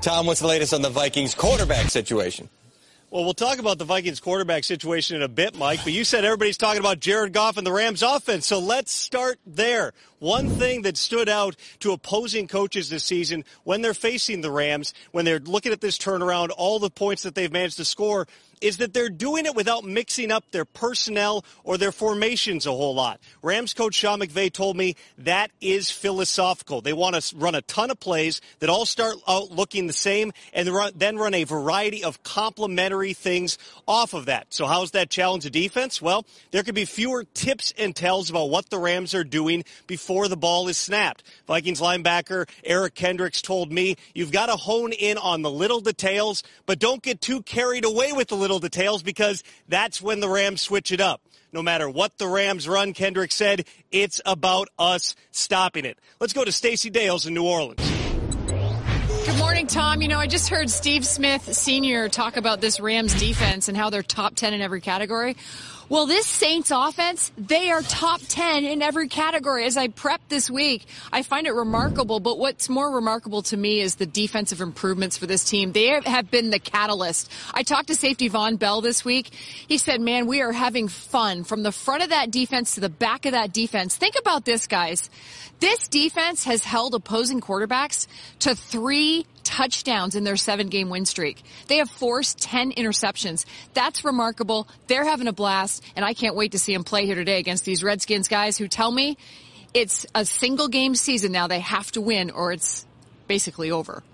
Tom, what's the latest on the Vikings quarterback situation? Well, we'll talk about the Vikings quarterback situation in a bit, Mike, but you said everybody's talking about Jared Goff and the Rams offense, so let's start there. One thing that stood out to opposing coaches this season when they're facing the Rams, when they're looking at this turnaround, all the points that they've managed to score, is that they're doing it without mixing up their personnel or their formations a whole lot. Rams coach Sean McVay told me that is philosophical. They want to run a ton of plays that all start out looking the same and then run a variety of complementary things off of that. So how's that challenge the defense? Well, there could be fewer tips and tells about what the Rams are doing before the ball is snapped. Vikings linebacker Eric Kendricks told me, you've got to hone in on the little details, but don't get too carried away with the little details because that's when the Rams switch it up. No matter what the Rams run, Kendricks said, it's about us stopping it. Let's go to Stacey Dales in New Orleans. Good morning, Tom. You know, I just heard Steve Smith Sr. talk about this Rams defense and how they're top 10 in every category. Well, this Saints offense, they are top 10 in every category. As I prep this week, I find it remarkable, but what's more remarkable to me is the defensive improvements for this team. They have been the catalyst. I talked to safety Von Bell this week. He said, man, we are having fun from the front of that defense to the back of that defense. Think about this, guys. This defense has held opposing quarterbacks to 3 touchdowns in their 7-game win streak. They have forced 10 interceptions. That's remarkable. They're having a blast, and I can't wait to see them play here today against these Redskins guys who tell me it's a single-game season now. They have to win or it's basically over.